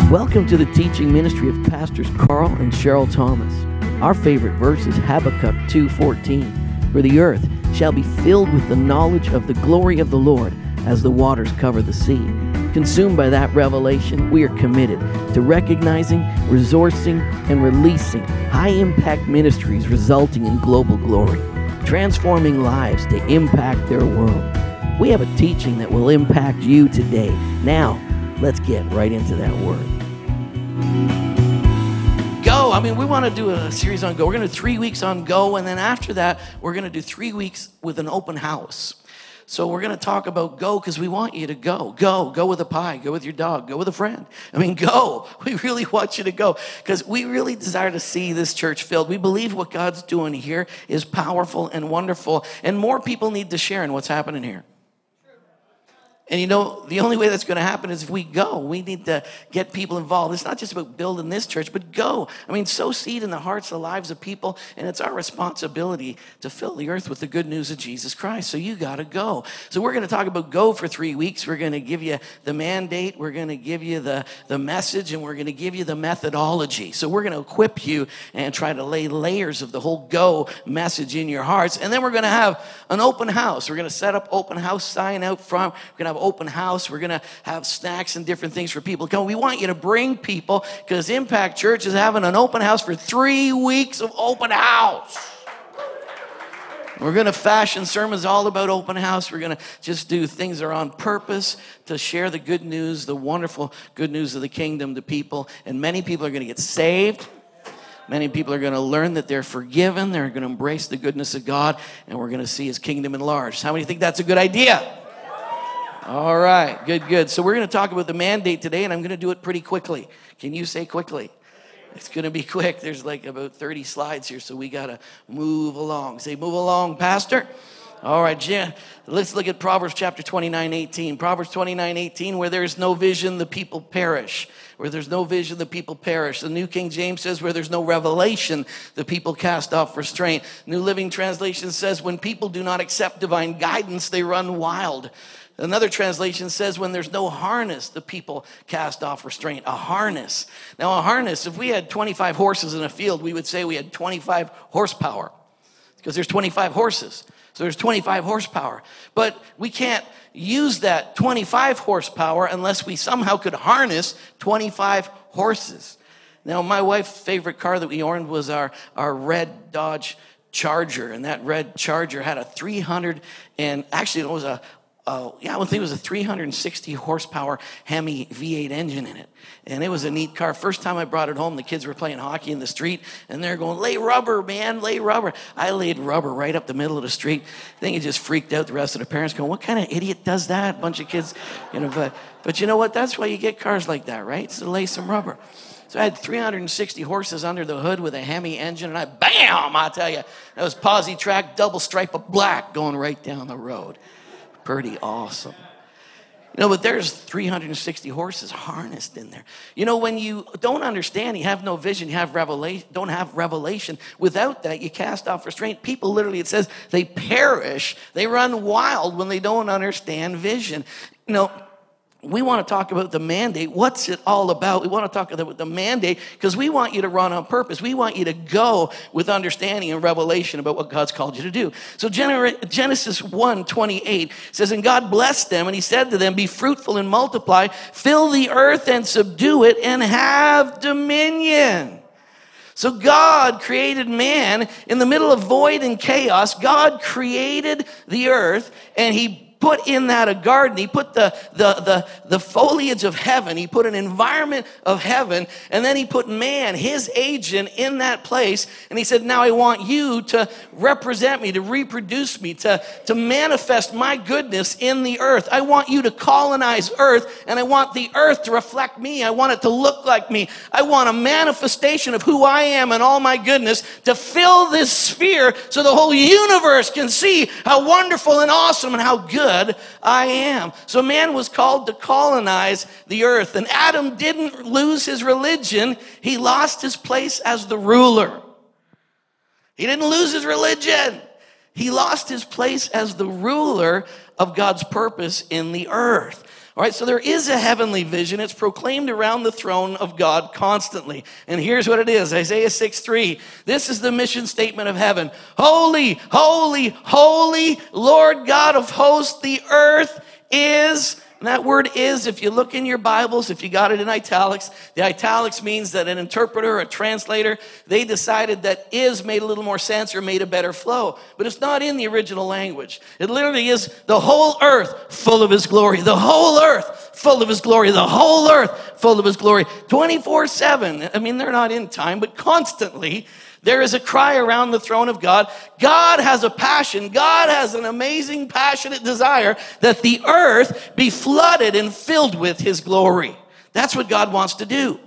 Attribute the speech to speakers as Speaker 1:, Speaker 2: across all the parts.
Speaker 1: Welcome to the teaching ministry of Pastors Carl and Cheryl Thomas. Our favorite verse is Habakkuk 2:14. For the earth shall be filled with the knowledge of the glory of the Lord as the waters cover the sea. Consumed by that revelation, we are committed to recognizing, resourcing, and releasing high-impact ministries resulting in global glory, transforming lives to impact their world. We have a teaching that will impact you today. Now, let's get right into that word. Go. We want to do a series on Go. We're going to do 3 weeks on Go, and then after that, we're going to do 3 weeks with an open house. So we're going to talk about go because we want you to go. Go with a pie. Go with your dog. Go with a friend. Go. We really want you to go because we really desire to see this church filled. We believe what God's doing here is powerful and wonderful, and more people need to share in what's happening here. And the only way that's going to happen is if we go. We need to get people involved. It's not just about building this church, but go. Sow seed in the hearts, the lives of people, and it's our responsibility to fill the earth with the good news of Jesus Christ. So you got to go. So we're going to talk about go for 3 weeks. We're going to give you the mandate. We're going to give you the message, and we're going to give you the methodology. So we're going to equip you and try to lay layers of the whole go message in your hearts. And then we're going to have an open house. We're going to set up open house sign out front. We're going to have open house. We're going to have snacks and different things for people to come. We want you to bring people because Impact Church is having an open house for 3 weeks of open house. We're going to fashion sermons all about open house. We're going to just do things that are on purpose to share the good news, the wonderful good news of the kingdom to people. And many people are going to get saved. Many people are going to learn that they're forgiven. They're going to embrace the goodness of God. And we're going to see his kingdom enlarged. How many think that's a good idea? All right, good. So we're going to talk about the mandate today, and I'm going to do it pretty quickly. Can you say quickly? It's going to be quick. There's about 30 slides here, so we got to move along. Say, move along, Pastor. All right, Jen, let's look at Proverbs chapter 29:18. Proverbs 29:18, where there's no vision, the people perish. Where there's no vision, the people perish. The New King James says, where there's no revelation, the people cast off restraint. New Living Translation says, when people do not accept divine guidance, they run wild. Another translation says, when there's no harness, the people cast off restraint. A harness. Now, a harness, if we had 25 horses in a field, we would say we had 25 horsepower because there's 25 horses. So there's 25 horsepower. But we can't use that 25 horsepower unless we somehow could harness 25 horses. Now, my wife's favorite car that we owned was our red Dodge Charger. And that red Charger had a 360 horsepower Hemi V8 engine in it. And it was a neat car. First time I brought it home, the kids were playing hockey in the street, and they're going, lay rubber, man, lay rubber. I laid rubber right up the middle of the street. I think it just freaked out the rest of the parents going, what kind of idiot does that? A bunch of kids, But you know what? That's why you get cars like that, right? So lay some rubber. So I had 360 horses under the hood with a Hemi engine, and I tell you, that was posi track, double stripe of black going right down the road. Pretty awesome. But there's 360 horses harnessed in there. When you don't understand, you have no vision, you have don't have revelation. Without that, you cast off restraint. People literally, it says, they perish. They run wild when they don't understand vision. We want to talk about the mandate. What's it all about? We want to talk about the mandate because we want you to run on purpose. We want you to go with understanding and revelation about what God's called you to do. So Genesis 1:28 says, and God blessed them, and he said to them, be fruitful and multiply, fill the earth and subdue it, and have dominion. So God created man in the middle of void and chaos. God created the earth, and he put in that a garden. He put the foliage of heaven. He put an environment of heaven. And then he put man, his agent, in that place. And he said, now I want you to represent me, to reproduce me, to manifest my goodness in the earth. I want you to colonize earth, and I want the earth to reflect me. I want it to look like me. I want a manifestation of who I am and all my goodness to fill this sphere so the whole universe can see how wonderful and awesome and how good I am. So man was called to colonize the earth. And Adam didn't lose his religion. He lost his place as the ruler. He didn't lose his religion. He lost his place as the ruler of God's purpose in the earth. All right, so there is a heavenly vision. It's proclaimed around the throne of God constantly. And here's what it is, Isaiah 6:3. This is the mission statement of heaven. Holy, holy, holy, Lord God of hosts, the earth is... And that word is, if you look in your Bibles, if you got it in italics, the italics means that an interpreter, a translator, they decided that is made a little more sense or made a better flow. But it's not in the original language. It literally is the whole earth full of his glory. The whole earth full of his glory. The whole earth full of his glory. 24/7. I mean, they're not in time, but constantly. There is a cry around the throne of God. God has a passion. God has an amazing, passionate desire that the earth be flooded and filled with his glory. That's what God wants to do.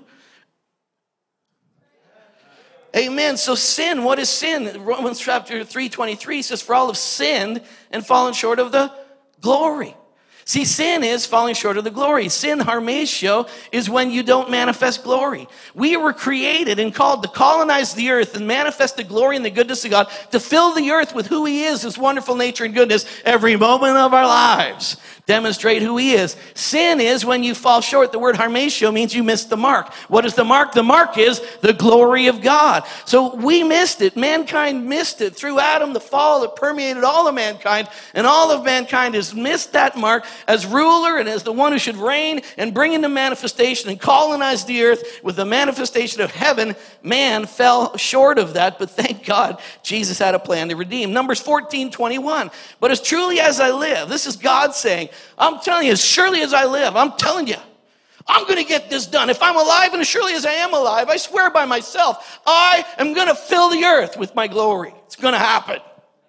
Speaker 1: Amen. So sin, what is sin? Romans chapter 3:23 says, for all have sinned and fallen short of the glory. See, sin is falling short of the glory. Sin, harmatio, is when you don't manifest glory. We were created and called to colonize the earth and manifest the glory and the goodness of God, to fill the earth with who he is, his wonderful nature and goodness, every moment of our lives. Demonstrate who he is. Sin is when you fall short. The word harmatio means you missed the mark. What is the mark? The mark is the glory of God. So we missed it. Mankind missed it. Through Adam, the fall that permeated all of mankind, and all of mankind has missed that mark. As ruler and as the one who should reign and bring into manifestation and colonize the earth with the manifestation of heaven, man fell short of that. But thank God, Jesus had a plan to redeem. Numbers 14:21. But as truly as I live, this is God saying, I'm telling you, as surely as I live, I'm telling you, I'm going to get this done. If I'm alive, and as surely as I am alive, I swear by myself, I am going to fill the earth with my glory. It's going to happen.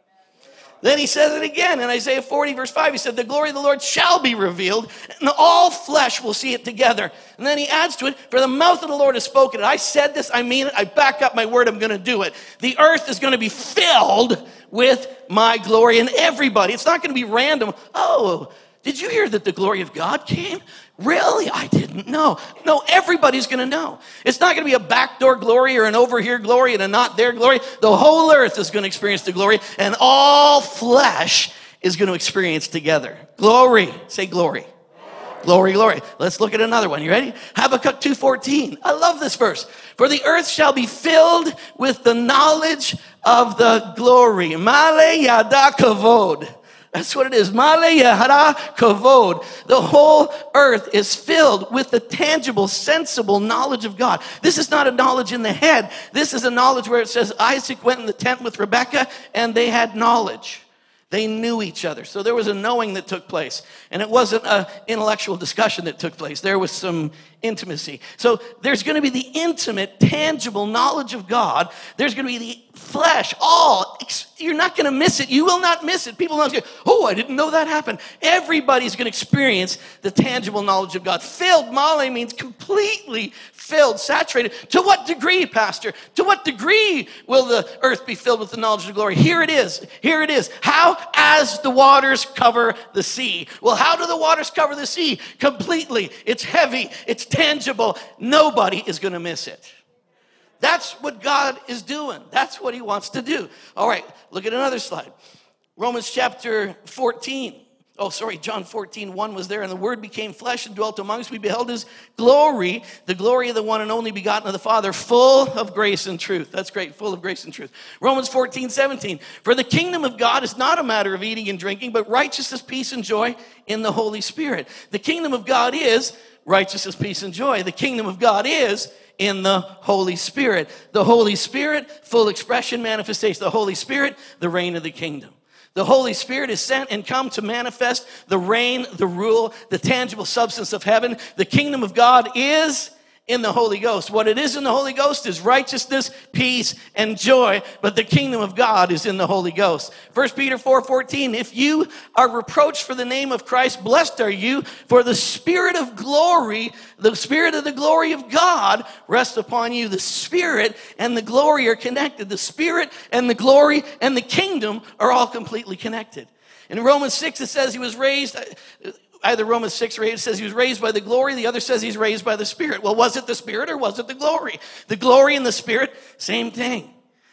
Speaker 1: Then he says it again in Isaiah 40, verse 5. He said, the glory of the Lord shall be revealed, and all flesh will see it together. And then he adds to it, for the mouth of the Lord has spoken it. I said this, I mean it, I back up my word, I'm going to do it. The earth is going to be filled with my glory, and everybody. It's not going to be random. Oh, did you hear that the glory of God came? Really? I didn't know. No, everybody's going to know. It's not going to be a backdoor glory or an over here glory and a not there glory. The whole earth is going to experience the glory, and all flesh is going to experience together. Glory. Say glory. Glory, glory. Let's look at another one. You ready? Habakkuk 2:14. I love this verse. For the earth shall be filled with the knowledge of the glory. Male yada kavod. That's what it is. Male yada kavod. The whole earth is filled with the tangible, sensible knowledge of God. This is not a knowledge in the head. This is a knowledge where it says Isaac went in the tent with Rebekah and they had knowledge. They knew each other. So there was a knowing that took place. And it wasn't an intellectual discussion that took place. There was some intimacy. So there's going to be the intimate, tangible knowledge of God. There's going to be the flesh, all. You're not going to miss it. You will not miss it. People don't go, oh, I didn't know that happened. Everybody's going to experience the tangible knowledge of God. Filled, male means completely filled, saturated. To what degree, Pastor? To what degree will the earth be filled with the knowledge of the glory? Here it is. Here it is. How? As the waters cover the sea. Well, how do the waters cover the sea? Completely. It's heavy. It's tangible. Nobody is going to miss it. That's what God is doing. That's what he wants to do. All right, look at another slide. Romans chapter 14. Oh, sorry, John 14:1 was there. And the word became flesh and dwelt among us. We beheld his glory, the glory of the one and only begotten of the Father, full of grace and truth. That's great, full of grace and truth. Romans 14:17. For the kingdom of God is not a matter of eating and drinking, but righteousness, peace, and joy in the Holy Spirit. The kingdom of God is righteousness, peace, and joy. The kingdom of God is in the Holy Spirit. The Holy Spirit, full expression, manifestation. The Holy Spirit, the reign of the kingdom. The Holy Spirit is sent and come to manifest the reign, the rule, the tangible substance of heaven. The kingdom of God is in the Holy Ghost. What it is in the Holy Ghost is righteousness, peace, and joy, but the kingdom of God is in the Holy Ghost. 1 Peter 4:14, if you are reproached for the name of Christ, blessed are you, for the Spirit of glory, the Spirit of the glory of God rests upon you. The Spirit and the glory are connected. The Spirit and the glory and the kingdom are all completely connected. In Romans 6, it says he was raised... Either Romans 6 or 8 says he was raised by the glory. The other says he's raised by the Spirit. Well, was it the Spirit or was it the glory? The glory and the Spirit, same thing.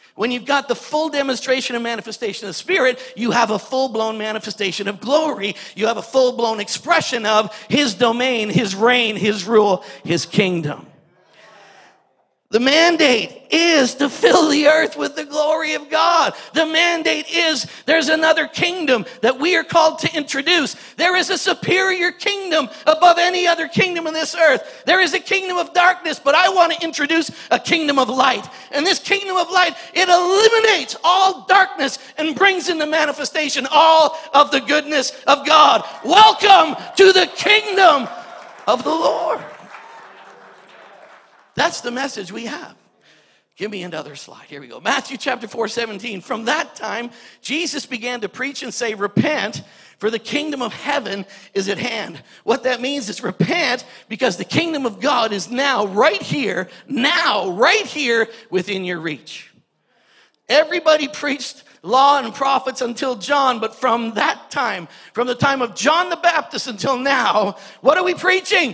Speaker 1: When you've got the full demonstration and manifestation of the Spirit, you have a full-blown manifestation of glory. You have a full-blown expression of his domain, his reign, his rule, his kingdom. The mandate is to fill the earth with the glory of God. The mandate is there's another kingdom that we are called to introduce. There is a superior kingdom above any other kingdom in this earth. There is a kingdom of darkness, but I want to introduce a kingdom of light. And this kingdom of light, it eliminates all darkness and brings into manifestation all of the goodness of God. Welcome to the kingdom of the Lord. That's the message we have. Give me another slide. Here we go. Matthew chapter 4:17. From that time, Jesus began to preach and say, repent, for the kingdom of heaven is at hand. What that means is repent because the kingdom of God is now right here within your reach. Everybody preached law and prophets until John, but from that time, from the time of John the Baptist until now, what are we preaching?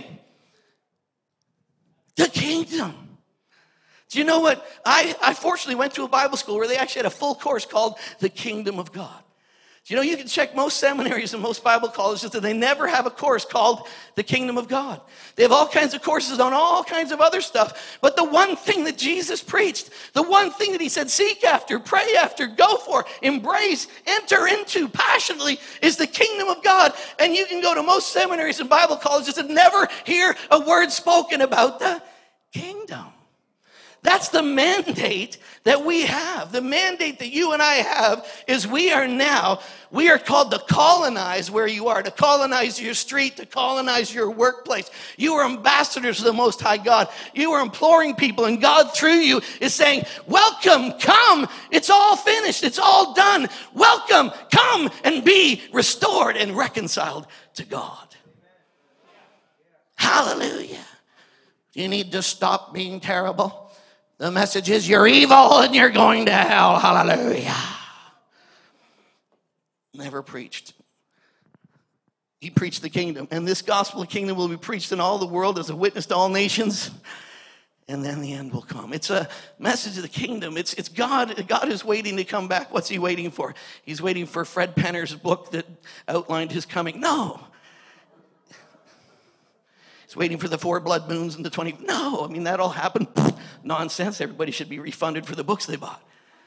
Speaker 1: The kingdom. Do you know what? I fortunately went to a Bible school where they actually had a full course called the kingdom of God. Do you know you can check most seminaries and most Bible colleges that they never have a course called the kingdom of God. They have all kinds of courses on all kinds of other stuff. But the one thing that Jesus preached, the one thing that he said, seek after, pray after, go for, embrace, enter into passionately is the kingdom of God. And you can go to most seminaries and Bible colleges and never hear a word spoken about the kingdom. That's the mandate that we have. The mandate that you and I have is we are called to colonize where you are, to colonize your street, to colonize your workplace. You are ambassadors of the Most High God. You are imploring people, and God through you is saying, welcome, come. It's all finished. It's all done. Welcome, come and be restored and reconciled to God. Hallelujah. You need to stop being terrible. The message is you're evil and you're going to hell. Hallelujah. Never preached. He preached the kingdom. And this gospel of kingdom will be preached in all the world as a witness to all nations. And then the end will come. It's a message of the kingdom. It's God. God is waiting to come back. What's he waiting for? He's waiting for Fred Penner's book that outlined his coming. No. He's waiting for the 4 blood moons and the 20. No, I mean, that all happened. Nonsense. Everybody should be refunded for the books they bought.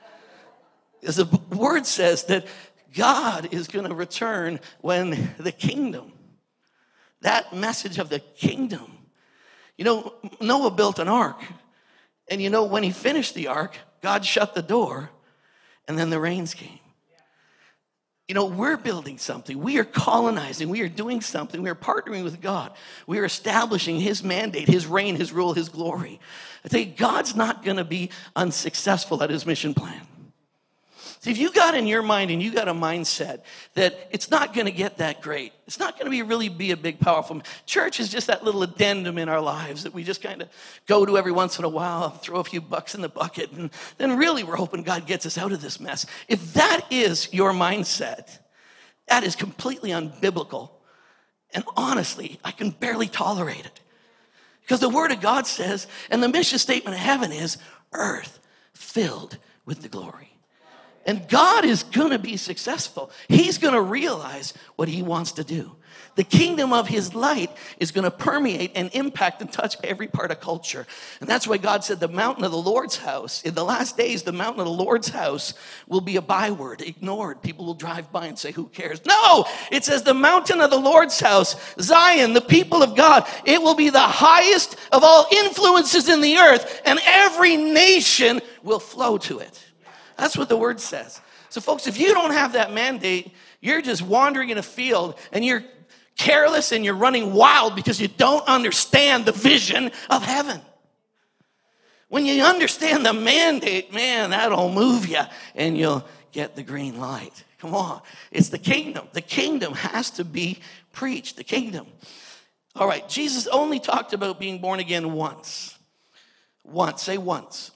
Speaker 1: As the word says that God is going to return when the kingdom, that message of the kingdom. You know, Noah built an ark. And you know, when he finished the ark, God shut the door and then the rains came. You know, we're building something. We are colonizing. We are doing something. We are partnering with God. We are establishing his mandate, his reign, his rule, his glory. I tell you, God's not going to be unsuccessful at his mission plan. See, if you got in your mind and you got a mindset that it's not going to get that great, it's not going to really be a big, powerful. Church is just that little addendum in our lives that we just kind of go to every once in a while, throw a few bucks in the bucket, and then really we're hoping God gets us out of this mess. If that is your mindset, that is completely unbiblical. And honestly, I can barely tolerate it. Because the Word of God says, and the mission statement of heaven is, earth filled with the glory. And God is going to be successful. He's going to realize what he wants to do. The kingdom of his light is going to permeate and impact and touch every part of culture. And that's why God said the mountain of the Lord's house, in the last days, the mountain of the Lord's house will be a byword, ignored. People will drive by and say, who cares? No, it says the mountain of the Lord's house, Zion, the people of God, it will be the highest of all influences in the earth, and every nation will flow to it. That's what the word says. So folks, if you don't have that mandate, you're just wandering in a field and you're careless and you're running wild because you don't understand the vision of heaven. When you understand the mandate, man, that'll move you and you'll get the green light. Come on. It's the kingdom. The kingdom has to be preached. The kingdom. All right. Jesus only talked about being born again once. Once. Say once.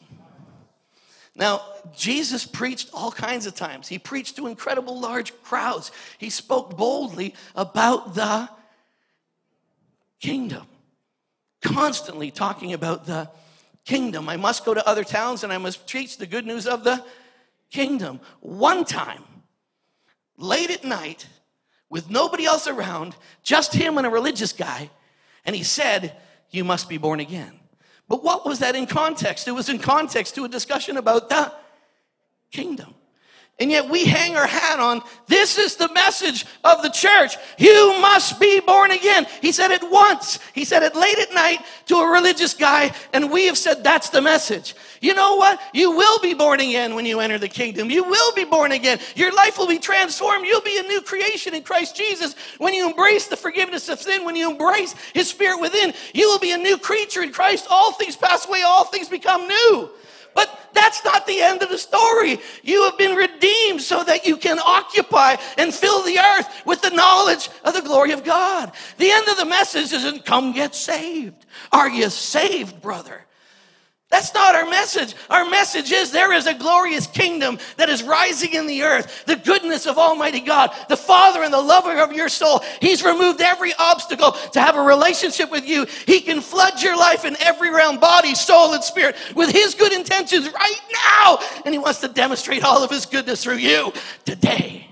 Speaker 1: Now, Jesus preached all kinds of times. He preached to incredible large crowds. He spoke boldly about the kingdom. Constantly talking about the kingdom. I must go to other towns and I must preach the good news of the kingdom. One time, late at night, with nobody else around, just him and a religious guy, and he said, you must be born again. But what was that in context? It was in context to a discussion about the kingdom. And yet we hang our hat on, this is the message of the church. You must be born again. He said it once. He said it late at night to a religious guy, and we have said that's the message. You know what? You will be born again when you enter the kingdom. You will be born again. Your life will be transformed. You'll be a new creation in Christ Jesus. When you embrace the forgiveness of sin, when you embrace his Spirit within, you will be a new creature in Christ. All things pass away, all things become new. But that's not the end of the story. You have been redeemed so that you can occupy and fill the earth with the knowledge of the glory of God. The end of the message isn't come get saved. Are you saved, brother? That's not our message. Our message is there is a glorious kingdom that is rising in the earth. The goodness of Almighty God, the Father and the lover of your soul. He's removed every obstacle to have a relationship with you. He can flood your life in every realm, body, soul, and spirit with his good intentions right now. And he wants to demonstrate all of his goodness through you today.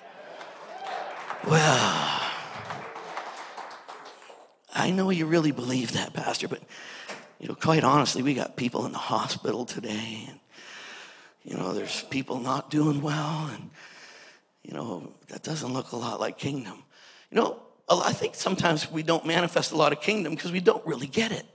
Speaker 1: Well, I know you really believe that, Pastor, but quite honestly, we got people in the hospital today, and, there's people not doing well, and, that doesn't look a lot like kingdom. I think sometimes we don't manifest a lot of kingdom because we don't really get it.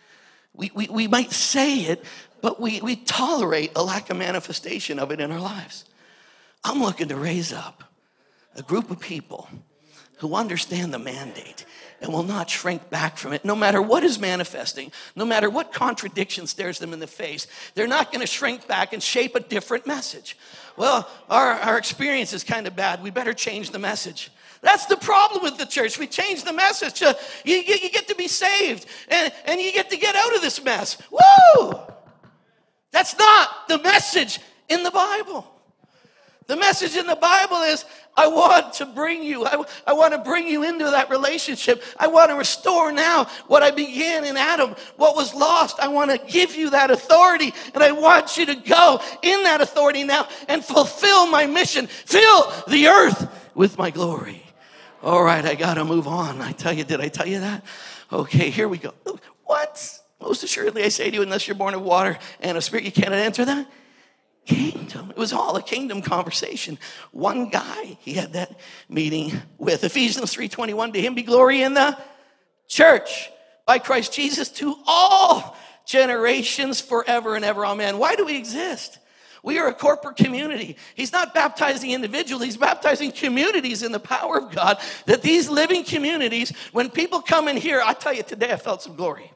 Speaker 1: We might say it, but we tolerate a lack of manifestation of it in our lives. I'm looking to raise up a group of people who understand the mandate and will not shrink back from it, no matter what is manifesting, no matter what contradiction stares them in the face. They're not going to shrink back and shape a different message. Well, our experience is kind of bad. We better change the message. That's the problem with the church. We change the message. You get to be saved, and you get to get out of this mess. Woo! That's not the message in the Bible. The message in the Bible is, I want to bring you. I want to bring you into that relationship. I want to restore now what I began in Adam, what was lost. I want to give you that authority, and I want you to go in that authority now and fulfill my mission. Fill the earth with my glory. All right, I got to move on. Did I tell you that? Okay, here we go. What? Most assuredly, I say to you, unless you're born of water and of spirit, you cannot enter that kingdom. It was all a kingdom conversation. One guy he had that meeting with. Ephesians 3:21, to him be glory in the church by Christ Jesus to all generations forever and ever. Amen. Why do we exist? We are a corporate community. He's not baptizing individuals. He's baptizing communities in the power of God, that these living communities, when people come in here, I tell you today I felt some glory.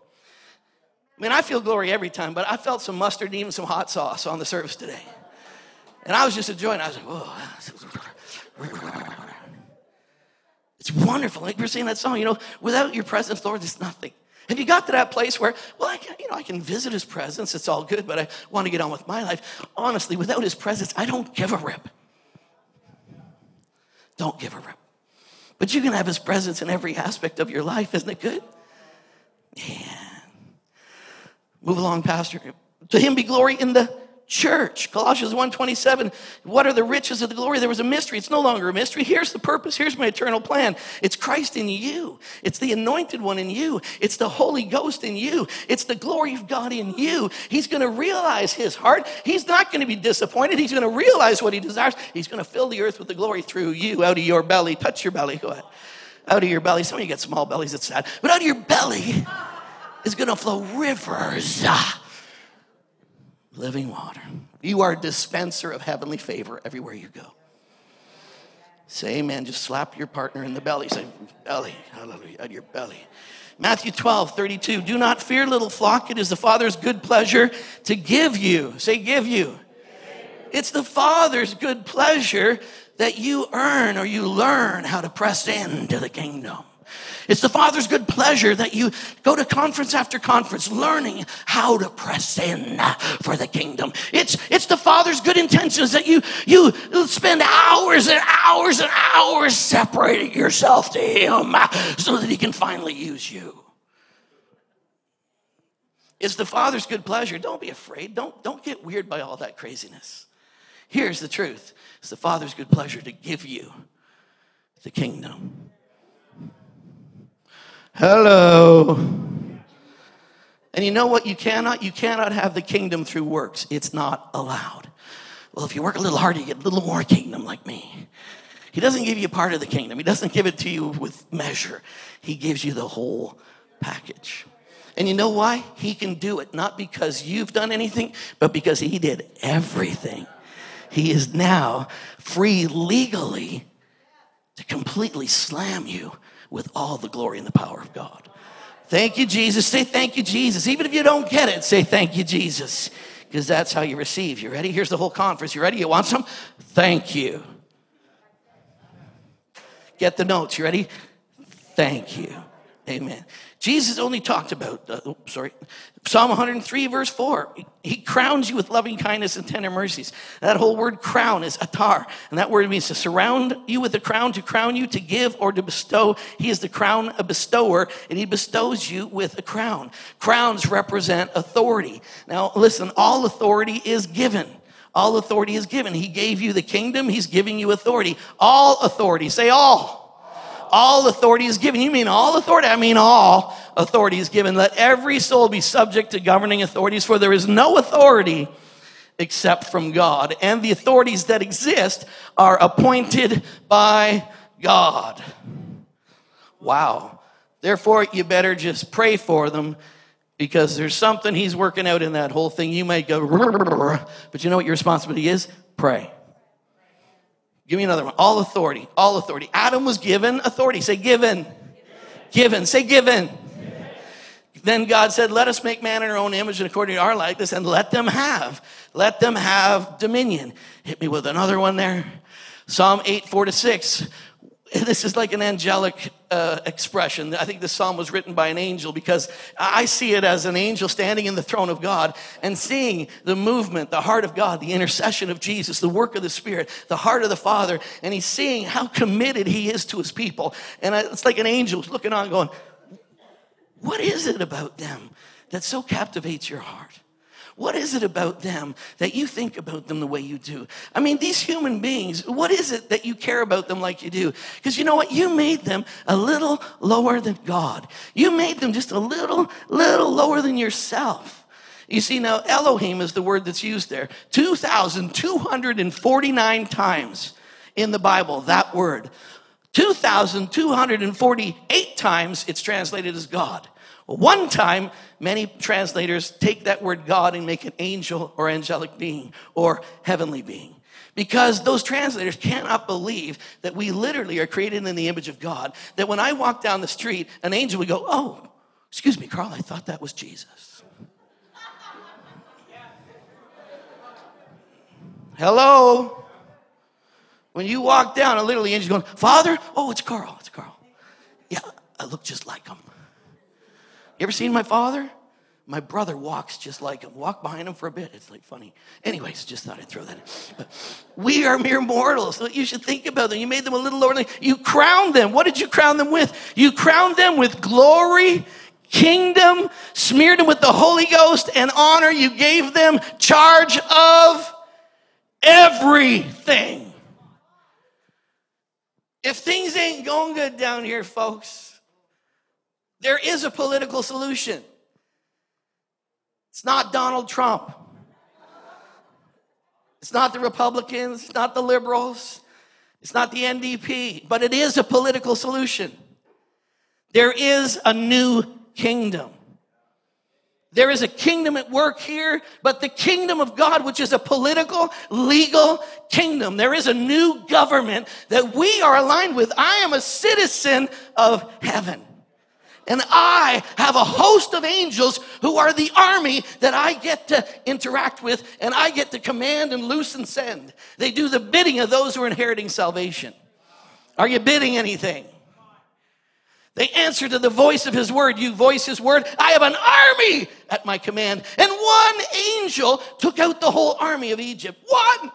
Speaker 1: I feel glory every time, but I felt some mustard and even some hot sauce on the service today. And I was just enjoying it. I was like, whoa. It's wonderful. Like we're singing that song, without your presence, Lord, it's nothing. Have you got to that place where, I can visit his presence. It's all good, but I want to get on with my life. Honestly, without his presence, I don't give a rip. Don't give a rip. But you can have his presence in every aspect of your life. Isn't it good? Yeah. Move along, Pastor. To him be glory in the church. Colossians 1:27. What are the riches of the glory? There was a mystery. It's no longer a mystery. Here's the purpose. Here's my eternal plan. It's Christ in you. It's the anointed one in you. It's the Holy Ghost in you. It's the glory of God in you. He's going to realize his heart. He's not going to be disappointed. He's going to realize what he desires. He's going to fill the earth with the glory through you, out of your belly. Touch your belly. Go ahead. Out of your belly. Some of you get small bellies. It's sad. But out of your belly is going to flow rivers. Living water. You are a dispenser of heavenly favor everywhere you go. Say amen. Just slap your partner in the belly. Say, belly. Hallelujah. Out of your belly. Matthew 12:32. Do not fear, little flock. It is the Father's good pleasure to give you. Say, give you. It's the Father's good pleasure that you earn or you learn how to press into the kingdom. It's the Father's good pleasure that you go to conference after conference learning how to press in for the kingdom. It's the Father's good intentions that you spend hours and hours and hours separating yourself to him so that he can finally use you. It's the Father's good pleasure. Don't be afraid. Don't get weird by all that craziness. Here's the truth. It's the Father's good pleasure to give you the kingdom. Hello. And you know what? You cannot have the kingdom through works. It's not allowed. Well, if you work a little harder, you get a little more kingdom like me. He doesn't give you part of the kingdom. He doesn't give it to you with measure. He gives you the whole package. And you know why? He can do it, not because you've done anything, but because he did everything. He is now free legally to completely slam you with all the glory and the power of God. Thank you, Jesus. Say thank you, Jesus. Even if you don't get it, say thank you, Jesus. Because that's how you receive. You ready? Here's the whole conference. You ready? You want some? Thank you. Get the notes. You ready? Thank you. Amen. Jesus only talked about, Psalm 103, verse 4. He crowns you with loving kindness and tender mercies. That whole word crown is atar. And that word means to surround you with a crown, to crown you, to give, or to bestow. He is the crown, a bestower, and he bestows you with a crown. Crowns represent authority. Now, listen, all authority is given. All authority is given. He gave you the kingdom. He's giving you authority. All authority. Say all. All authority is given. You mean all authority? I mean all authority is given. Let every soul be subject to governing authorities, for there is no authority except from God. And the authorities that exist are appointed by God. Wow. Therefore, you better just pray for them, because there's something he's working out in that whole thing. You may go, but you know what your responsibility is? Pray. Give me another one. All authority. All authority. Adam was given authority. Say given. Given. Say given. Then God said, let us make man in our own image and according to our likeness, and let them have dominion. Hit me with another one there. Psalm 8, 4-6. This is like an angelic expression. I think this psalm was written by an angel, because I see it as an angel standing in the throne of God and seeing the movement, the heart of God, the intercession of Jesus, the work of the Spirit, the heart of the Father. And he's seeing how committed he is to his people. And it's like an angel looking on going, what is it about them that so captivates your heart? What is it about them that you think about them the way you do? I mean, these human beings, what is it that you care about them like you do? Because you know what? You made them a little lower than God. You made them just a little lower than yourself. You see, now Elohim is the word that's used there. 2,249 times in the Bible, that word. 2,248 times it's translated as God. One time, many translators take that word God and make it angel or angelic being or heavenly being. Because those translators cannot believe that we literally are created in the image of God. That when I walk down the street, an angel would go, oh, excuse me, Carl, I thought that was Jesus. Hello? When you walk down, a literally angel's going, Father? Oh, it's Carl. It's Carl. Yeah, I look just like him. You ever seen my father? My brother walks just like him. Walk behind him for a bit. It's like funny. Anyways, just thought I'd throw that in. But we are mere mortals. So you should think about them. You made them a little lower. You crowned them. What did you crown them with? You crowned them with glory, kingdom, smeared them with the Holy Ghost and honor. You gave them charge of everything. If things ain't going good down here, folks, there is a political solution. It's not Donald Trump. It's not the Republicans. It's not the liberals. It's not the NDP. But it is a political solution. There is a new kingdom. There is a kingdom at work here, but the kingdom of God, which is a political, legal kingdom. There is a new government that we are aligned with. I am a citizen of heaven. And I have a host of angels who are the army that I get to interact with, and I get to command and loose and send. They do the bidding of those who are inheriting salvation. Are you bidding anything? They answer to the voice of his word. You voice his word. I have an army at my command. And one angel took out the whole army of Egypt. One.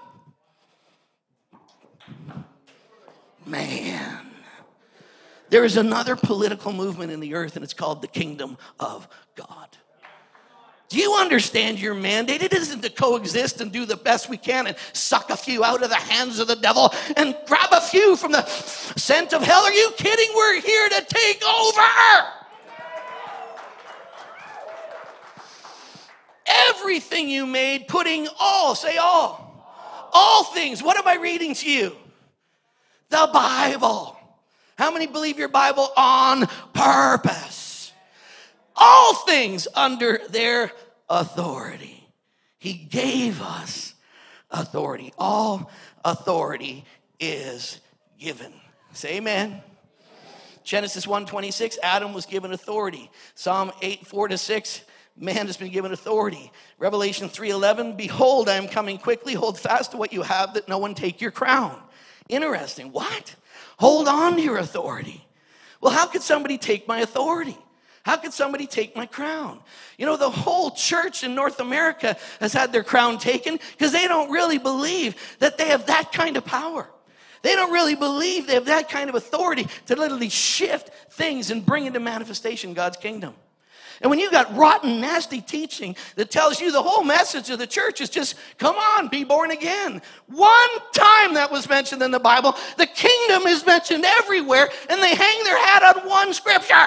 Speaker 1: Man. There is another political movement in the earth, and it's called the kingdom of God. Do you understand your mandate? It isn't to coexist and do the best we can and suck a few out of the hands of the devil and grab a few from the scent of hell. Are you kidding? We're here to take over. Everything you made, putting all, say all things. What am I reading to you? The Bible. How many believe your Bible on purpose? All things under their authority. He gave us authority. All authority is given. Say amen. Genesis 1:26, Adam was given authority. Psalm 8:4-6, man has been given authority. Revelation 3:11, behold, I am coming quickly. Hold fast to what you have, that no one take your crown. Interesting. What? Hold on to your authority. Well, how could somebody take my authority? How could somebody take my crown? You know, the whole church in North America has had their crown taken because they don't really believe that they have that kind of power. They don't really believe they have that kind of authority to literally shift things and bring into manifestation God's kingdom. And when you got rotten, nasty teaching that tells you the whole message of the church is just, come on, be born again. One time that was mentioned in the Bible, the kingdom is mentioned everywhere, and they hang their hat on one scripture.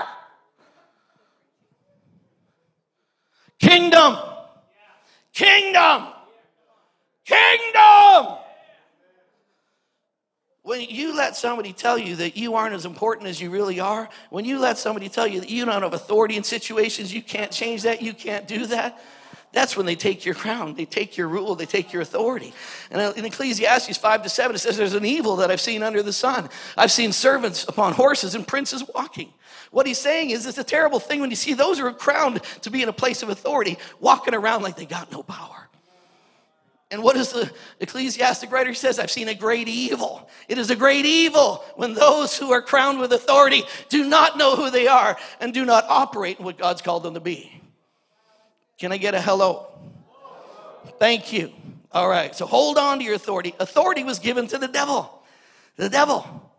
Speaker 1: Kingdom. Kingdom. Kingdom. When you let somebody tell you that you aren't as important as you really are, when you let somebody tell you that you don't have authority in situations, you can't change that, you can't do that, that's when they take your crown, they take your rule, they take your authority. And in Ecclesiastes 5-7, it says, there's an evil that I've seen under the sun. I've seen servants upon horses and princes walking. What he's saying is it's a terrible thing when you see those who are crowned to be in a place of authority walking around like they got no power. And what is the Ecclesiastic writer? He says, I've seen a great evil. It is a great evil when those who are crowned with authority do not know who they are and do not operate in what God's called them to be. Can I get a hello? Thank you. All right, so hold on to your authority. Authority was given to the devil. The devil.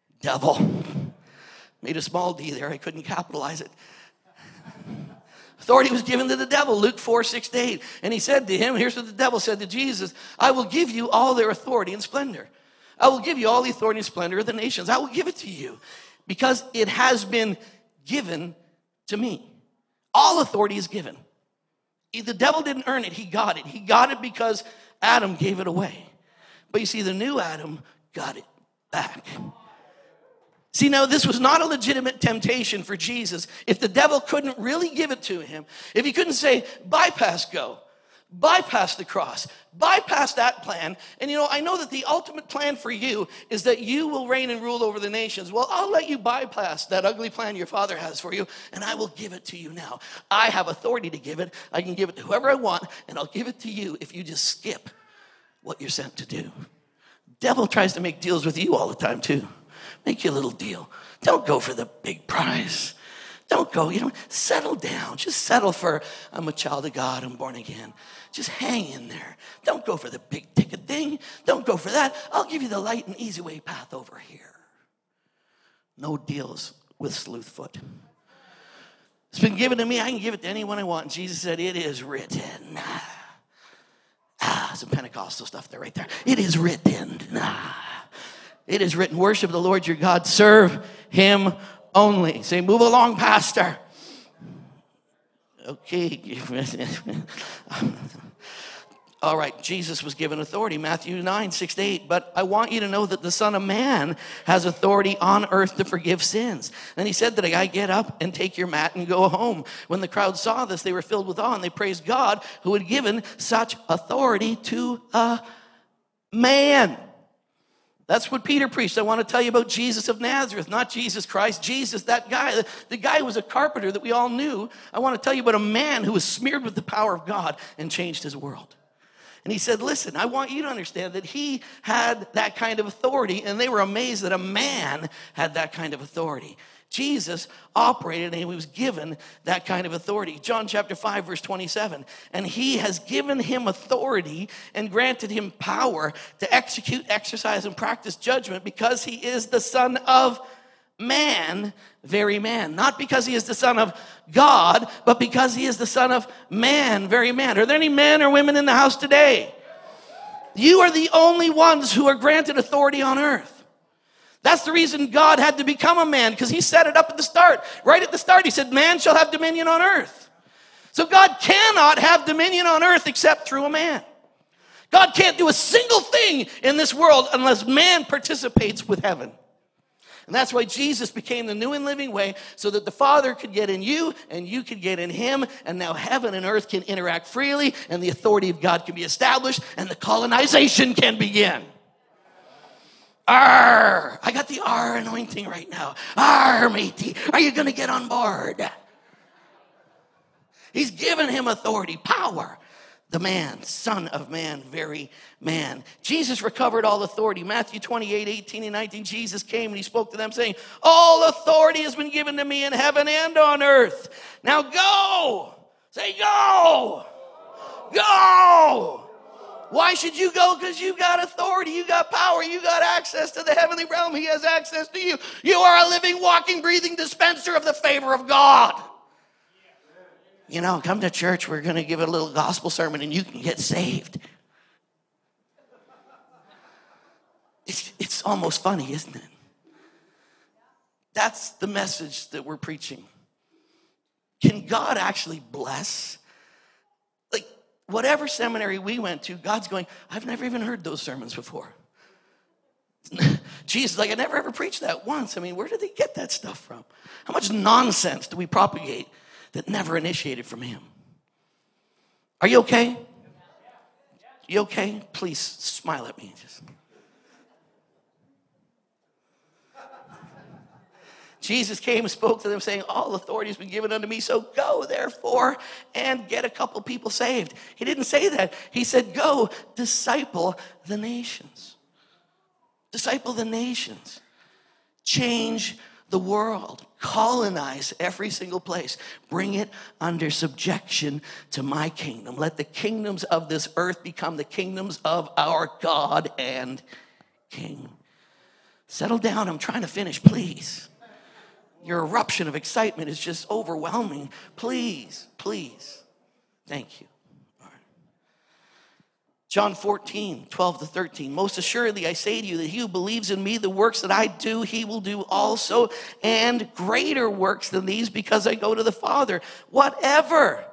Speaker 1: Made a small d there. I couldn't capitalize it. Authority was given to the devil, Luke 4:6-8. And he said to him, here's what the devil said to Jesus, I will give you all their authority and splendor. I will give you all the authority and splendor of the nations. I will give it to you because it has been given to me. All authority is given. The devil didn't earn it. He got it. He got it because Adam gave it away. But you see, the new Adam got it back. See, now this was not a legitimate temptation for Jesus. If the devil couldn't really give it to him, if he couldn't say, bypass go, bypass the cross, bypass that plan. And you know, I know that the ultimate plan for you is that you will reign and rule over the nations. Well, I'll let you bypass that ugly plan your father has for you, and I will give it to you now. I have authority to give it. I can give it to whoever I want, and I'll give it to you if you just skip what you're sent to do. Devil tries to make deals with you all the time too. Make you a little deal. Don't go for the big prize. Don't go, settle down. Just settle for, I'm a child of God, I'm born again. Just hang in there. Don't go for the big ticket thing. Don't go for that. I'll give you the light and easy way path over here. No deals with Sleuthfoot. It's been given to me. I can give it to anyone I want. And Jesus said, it is written. Some Pentecostal stuff there, right there. It is written. It is written, worship the Lord your God, serve him only. Say, move along, pastor. Okay. All right, Jesus was given authority, Matthew 9:6-8. But I want you to know that the Son of Man has authority on earth to forgive sins. And he said to the guy, get up and take your mat and go home. When the crowd saw this, they were filled with awe, and they praised God who had given such authority to a man. That's what Peter preached. I want to tell you about Jesus of Nazareth, not Jesus Christ. Jesus, that guy, the guy who was a carpenter that we all knew. I want to tell you about a man who was smeared with the power of God and changed his world. And he said, listen, I want you to understand that he had that kind of authority, and they were amazed that a man had that kind of authority. Jesus operated and he was given that kind of authority. John chapter 5, verse 27. And he has given him authority and granted him power to execute, exercise, and practice judgment because he is the Son of man, very man. Not because he is the Son of God, but because he is the Son of man, very man. Are there any men or women in the house today? You are the only ones who are granted authority on earth. That's the reason God had to become a man, because he set it up at the start. Right at the start, he said, man shall have dominion on earth. So God cannot have dominion on earth except through a man. God can't do a single thing in this world unless man participates with heaven. And that's why Jesus became the new and living way, so that the Father could get in you and you could get in him. And now heaven and earth can interact freely, and the authority of God can be established, and the colonization can begin. Arr! I got the R anointing right now. Arr, matey, are you going to get on board? He's given him authority, power. The man, Son of man, very man. Jesus recovered all authority. Matthew 28, 18 and 19, Jesus came and he spoke to them saying, all authority has been given to me in heaven and on earth. Now go. Say go. Go. Why should you go? Because you got authority, you got power, you got access to the heavenly realm. He has access to you. You are a living, walking, breathing dispenser of the favor of God. You know, come to church, we're going to give a little gospel sermon and you can get saved. It's almost funny, isn't it? That's the message that we're preaching. Can God actually bless? Like, whatever seminary we went to, God's going, I've never even heard those sermons before. Jesus, like, I never ever preached that once. I mean, where did they get that stuff from? How much nonsense do we propagate that never initiated from him? Are you okay? You okay? Please smile at me. Jesus came and spoke to them saying, all authority has been given unto me, so go therefore and get a couple people saved. He didn't say that. He said, go disciple the nations. Disciple the nations. Change the world. Colonize every single place. Bring it under subjection to my kingdom. Let the kingdoms of this earth become the kingdoms of our God and King. Settle down. I'm trying to finish, please. Your eruption of excitement is just overwhelming. Please, please. Thank you. All right. John 14, 12 to 13. Most assuredly, I say to you that he who believes in me, the works that I do, he will do also, and greater works than these, because I go to the Father. Whatever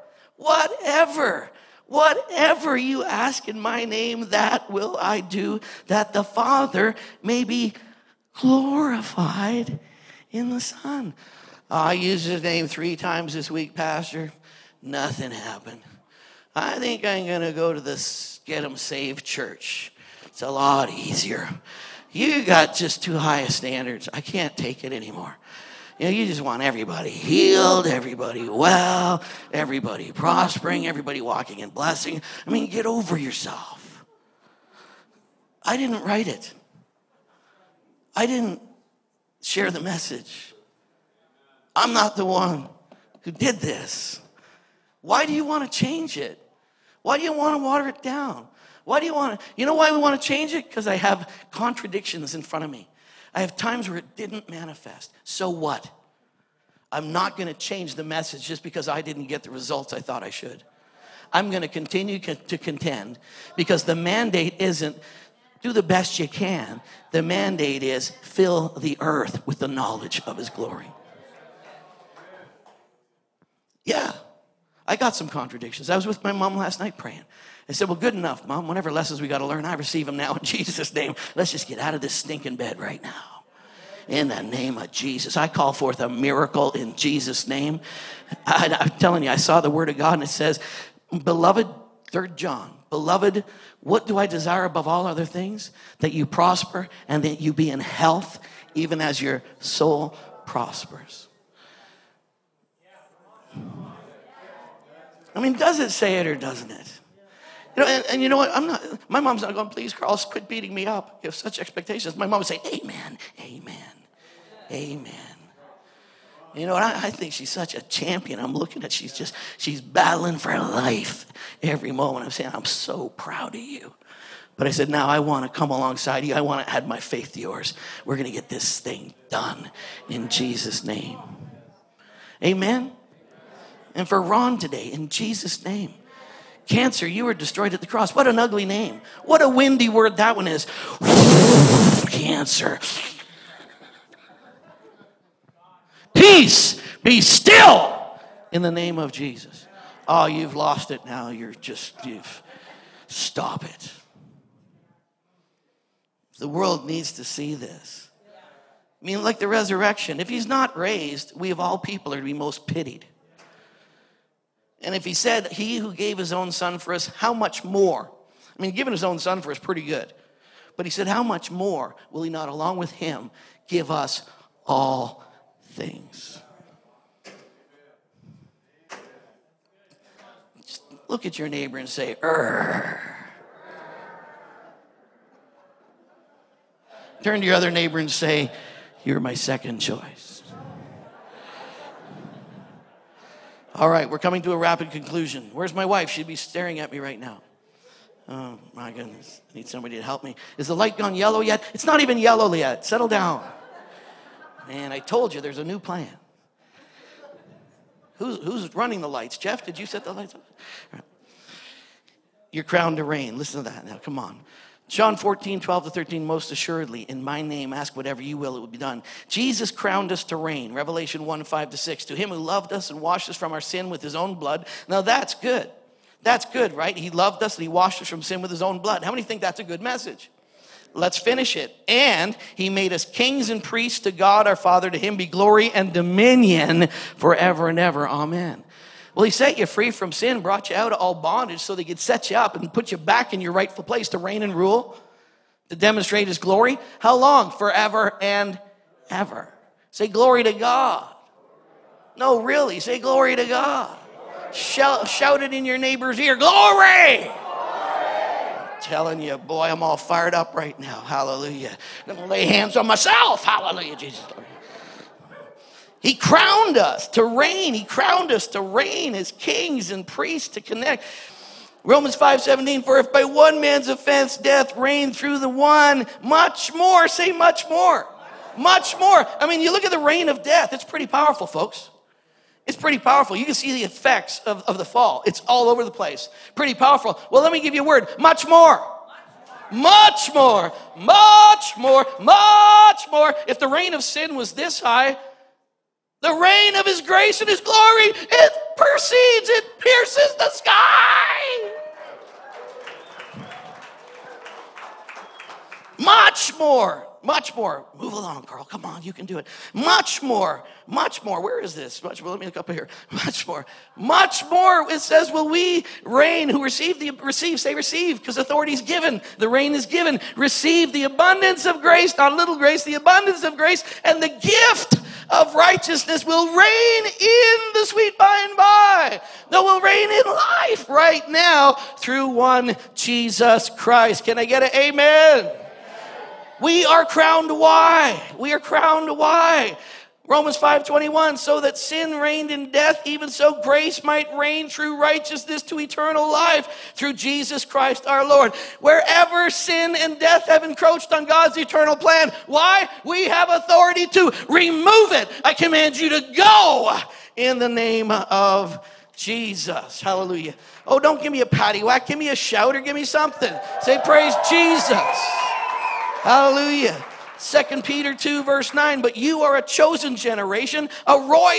Speaker 1: you ask in my name, that will I do, that the Father may be glorified in the Son. I used his name 3 times this week, Pastor. Nothing happened. I think I'm going to go to this Get 'em Saved church. It's a lot easier. You got just too high of standards. I can't take it anymore. You know, you just want everybody healed, everybody well, everybody prospering, everybody walking in blessing. I mean, get over yourself. I didn't write it. I didn't share the message. I'm not the one who did this. Why do you want to change it? Why do you want to water it down? Why do you want to? You know why we want to change it? Because I have contradictions in front of me. I have times where it didn't manifest. So what? I'm not going to change the message just because I didn't get the results I thought I should. I'm going to continue to contend, because the mandate isn't do the best you can. The mandate is fill the earth with the knowledge of his glory. Yeah, I got some contradictions. I was with my mom last night praying. I said, well, good enough, Mom. Whatever lessons we got to learn, I receive them now in Jesus' name. Let's just get out of this stinking bed right now. In the name of Jesus. I call forth a miracle in Jesus' name. I'm telling you, I saw the word of God and it says, beloved, 3 John, beloved, what do I desire above all other things? That you prosper and that you be in health, even as your soul prospers. I mean, does it say it or doesn't it? You know, and you know what? My mom's not going, please, Carl, quit beating me up. You have such expectations. My mom would say, amen, amen, amen. You know what? I think she's such a champion. I'm looking at, she's battling for life every moment. I'm saying, I'm so proud of you. But I said, now I want to come alongside you. I want to add my faith to yours. We're going to get this thing done in Jesus' name. Amen. And for Ron today, in Jesus' name. Cancer, you were destroyed at the cross. What an ugly name. What a windy word that one is. Cancer. Peace, be still in the name of Jesus. Oh, you've lost it now. You've stop it. The world needs to see this. I mean, like the resurrection. If he's not raised, we of all people are to be most pitied. And if he said, he who gave his own son for us, how much more? I mean, giving his own son for us, pretty good. But he said, how much more will he not, along with him, give us all things? Just look at your neighbor and say, Urgh. Turn to your other neighbor and say, you're my second choice. All right, we're coming to a rapid conclusion. Where's my wife? She'd be staring at me right now. Oh, my goodness. I need somebody to help me. Is the light gone yellow yet? It's not even yellow yet. Settle down. Man, I told you there's a new plan. Who's running the lights? Jeff, did you set the lights up? Right. You're crowned to reign. Listen to that now. Come on. John 14, 12 to 13, most assuredly, in my name, ask whatever you will, it will be done. Jesus crowned us to reign. Revelation 1, 5 to 6. To him who loved us and washed us from our sin with his own blood. Now that's good. That's good, right? He loved us and he washed us from sin with his own blood. How many think that's a good message? Let's finish it. And he made us kings and priests to God our Father. To him be glory and dominion forever and ever. Amen. Well, he set you free from sin, brought you out of all bondage so they could set you up and put you back in your rightful place to reign and rule, to demonstrate his glory. How long? Forever and ever. Say glory to God. No, really, say glory to God. Shout it in your neighbor's ear. Glory! Telling you, boy, I'm all fired up right now. Hallelujah. I'm going to lay hands on myself. Hallelujah, Jesus. He crowned us to reign. He crowned us to reign as kings and priests to connect. Romans 5:17, for if by one man's offense death reigned through the one, much more, say much more. Much more. I mean, you look at the reign of death. It's pretty powerful, folks. It's pretty powerful. You can see the effects of the fall. It's all over the place. Pretty powerful. Well, let me give you a word. Much more. Much more. Much more. Much more. If the reign of sin was this high, the reign of his grace and his glory, it proceeds, it pierces the sky. Much more. Much more. Move along, Carl. Come on, you can do it. Much more. Much more. Where is this? Much more. Let me look up here. Much more. Much more. It says, will we reign who receive, say receive, because authority is given. The reign is given. Receive the abundance of grace, not a little grace, the abundance of grace, and the gift of righteousness will reign in the sweet by and by. No, will reign in life right now through one Jesus Christ. Can I get an amen? We are crowned why? We are crowned why? Romans 5:21, so that sin reigned in death, even so grace might reign through righteousness to eternal life through Jesus Christ our Lord. Wherever sin and death have encroached on God's eternal plan, why? We have authority to remove it. I command you to go in the name of Jesus. Hallelujah. Oh, don't give me a patty whack. Give me a shout or give me something. Say praise Jesus. Hallelujah. 2 Peter 2 verse 9, but you are a chosen generation, a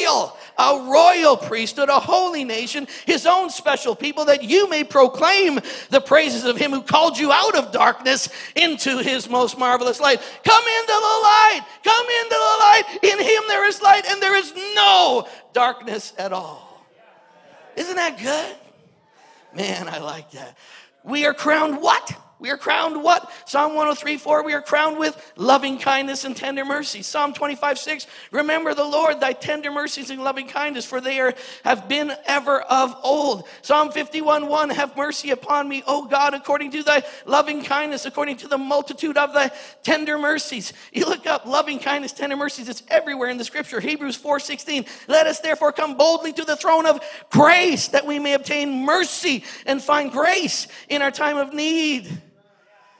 Speaker 1: royal priesthood, a holy nation, his own special people, that you may proclaim the praises of him who called you out of darkness into his most marvelous light. Come into the light. Come into the light. In him there is light and there is no darkness at all. Isn't that good? Man, I like that. We are crowned what? We are crowned what? Psalm 103:4, we are crowned with loving kindness and tender mercy. Psalm 25:6, remember the Lord, thy tender mercies and loving kindness, for they have been ever of old. Psalm 51:1, have mercy upon me, O God, according to thy loving kindness, according to the multitude of thy tender mercies. You look up loving kindness, tender mercies, it's everywhere in the scripture. Hebrews 4:16, let us therefore come boldly to the throne of grace, that we may obtain mercy and find grace in our time of need.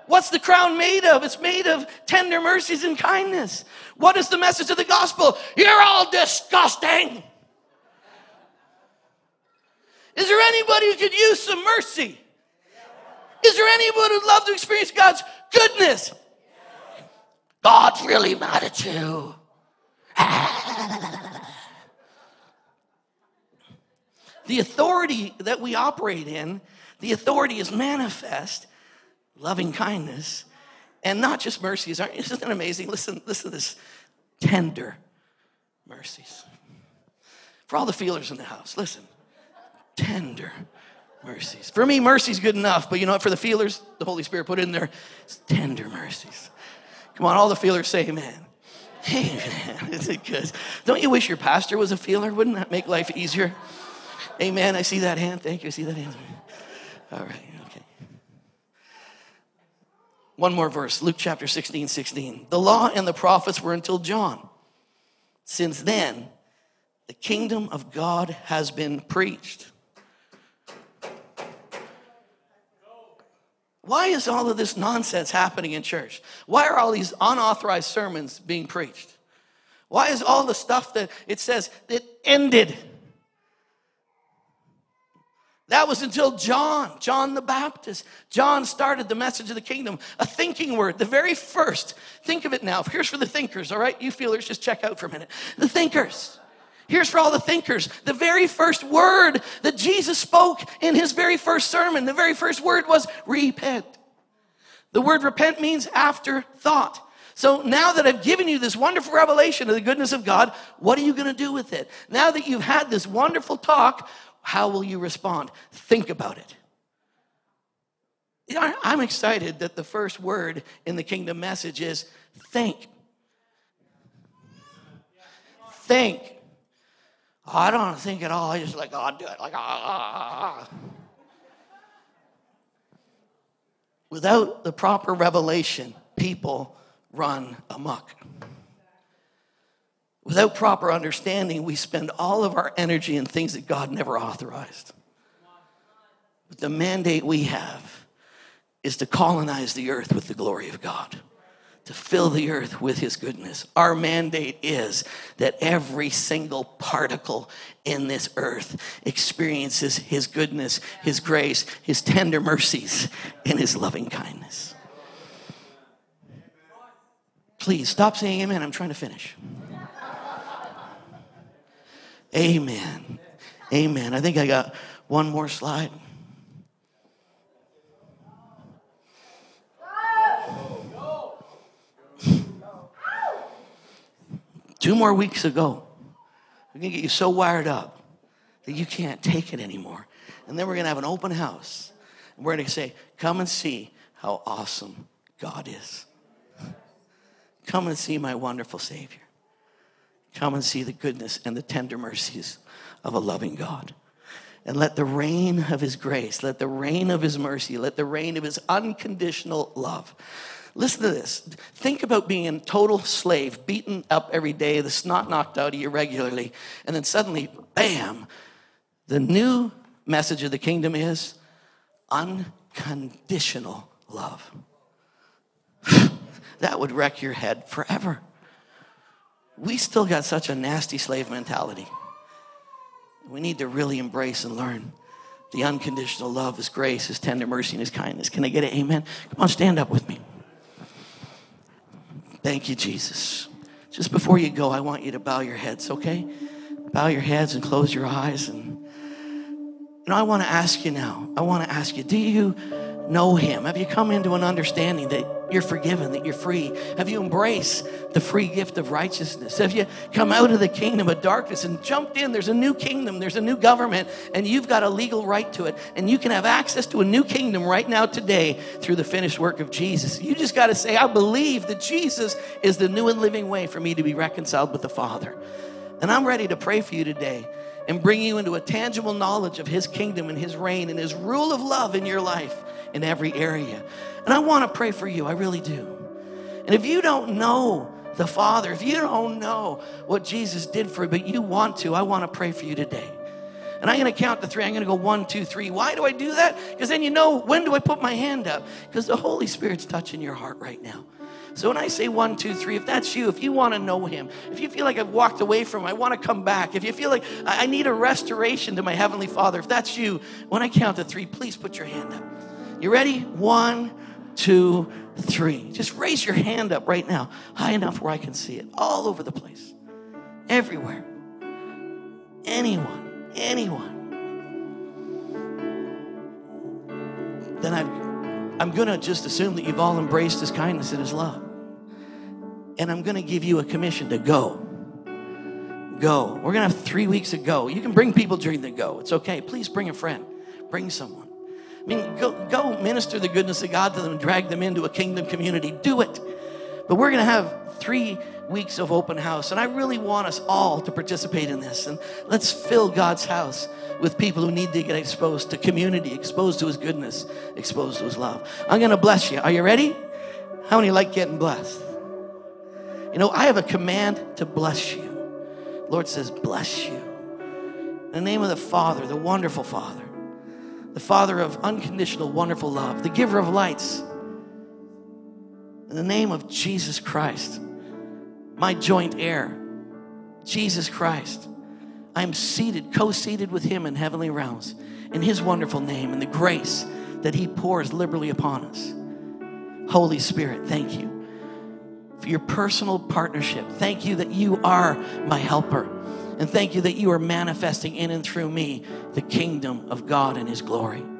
Speaker 1: What's the crown made of? It's made of tender mercies and kindness. What is the message of the gospel? You're all disgusting. Is there anybody who could use some mercy? Is there anybody who'd love to experience God's goodness? God's really mad at you. The authority that we operate in, the authority is manifest, loving kindness, and not just mercies. Isn't that amazing? Listen to this. Tender mercies. For all the feelers in the house, listen. Tender mercies. For me, mercy's good enough, but you know what? For the feelers, the Holy Spirit put in there, it's tender mercies. Come on, all the feelers say amen. Amen. Is it good? Don't you wish your pastor was a feeler? Wouldn't that make life easier? Amen. I see that hand. Thank you. I see that hand. All right. Okay. One more verse. Luke chapter 16:16. The law and the prophets were until John. Since then, the kingdom of God has been preached. Why is all of this nonsense happening in church? Why are all these unauthorized sermons being preached? Why is all the stuff that it says it ended? That was until John the Baptist. John started the message of the kingdom, a thinking word, the very first. Think of it now. Here's for the thinkers, all right? You feelers, just check out for a minute. The thinkers. Here's for all the thinkers. The very first word that Jesus spoke in his very first sermon, the very first word was repent. The word repent means afterthought. So now that I've given you this wonderful revelation of the goodness of God, what are you going to do with it? Now that you've had this wonderful talk, how will you respond? Think about it. You know, I'm excited that the first word in the kingdom message is think. Think. Oh, I don't want to think at all. I just like, I'll do it. Like, Without the proper revelation, people run amok. Without proper understanding, we spend all of our energy in things that God never authorized. But the mandate we have is to colonize the earth with the glory of God, to fill the earth with his goodness. Our mandate is that every single particle in this earth experiences his goodness, his grace, his tender mercies, and his loving kindness. Please stop saying amen. I'm trying to finish. Amen. Amen. I think I got one more slide. Two more weeks ago, we're going to get you so wired up that you can't take it anymore. And then we're going to have an open house. And we're going to say, come and see how awesome God is. Come and see my wonderful Savior. Come and see the goodness and the tender mercies of a loving God. And let the rain of his grace, let the rain of his mercy, let the rain of his unconditional love. Listen to this. Think about being a total slave, beaten up every day, the snot knocked out of you regularly, and then suddenly, bam, the new message of the kingdom is unconditional love. That would wreck your head forever. We still got such a nasty slave mentality. We need to really embrace and learn the unconditional love, his grace, his tender mercy, and his kindness. Can I get an amen? Come on, stand up with me. Thank you, Jesus. Just before you go, I want you to bow your heads, okay? Bow your heads and close your eyes. And I want to ask you now. I want to ask you, do you know him? Have you come into an understanding that you're forgiven, that you're free? Have you embraced the free gift of righteousness? Have you come out of the kingdom of darkness and jumped in? There's a new kingdom, there's a new government, and you've got a legal right to it. And you can have access to a new kingdom right now today through the finished work of Jesus. You just got to say, I believe that Jesus is the new and living way for me to be reconciled with the Father. And I'm ready to pray for you today and bring you into a tangible knowledge of his kingdom and his reign and his rule of love in your life in every area. And I want to pray for you. I really do. And if you don't know the Father, if you don't know what Jesus did for you, but you want to, I want to pray for you today. And I'm going to count to 3. I'm going to go 1, 2, 3. Why do I do that? Because then you know, when do I put my hand up? Because the Holy Spirit's touching your heart right now. So when I say 1, 2, 3, if that's you, if you want to know him, if you feel like I've walked away from him, I want to come back. If you feel like I need a restoration to my Heavenly Father, if that's you, when I count to 3, please put your hand up. You ready? 1, 2, 3. Just raise your hand up right now, high enough where I can see it, all over the place, everywhere. Anyone. Then I'm going to just assume that you've all embraced his kindness and his love. And I'm going to give you a commission to go. Go. We're going to have 3 weeks of go. You can bring people during the go. It's okay. Please bring a friend. Bring someone. I mean, go minister the goodness of God to them and drag them into a kingdom community. Do it. But we're going to have 3 weeks of open house. And I really want us all to participate in this. And let's fill God's house with people who need to get exposed to community, exposed to his goodness, exposed to his love. I'm going to bless you. Are you ready? How many like getting blessed? You know, I have a command to bless you. The Lord says, bless you. In the name of the Father, the wonderful Father, the Father of unconditional, wonderful love, the giver of lights. In the name of Jesus Christ, my joint heir, Jesus Christ, I am seated, co-seated with him in heavenly realms, in his wonderful name, and the grace that he pours liberally upon us. Holy Spirit, thank you for your personal partnership. Thank you that you are my helper. And thank you that you are manifesting in and through me the kingdom of God and his glory.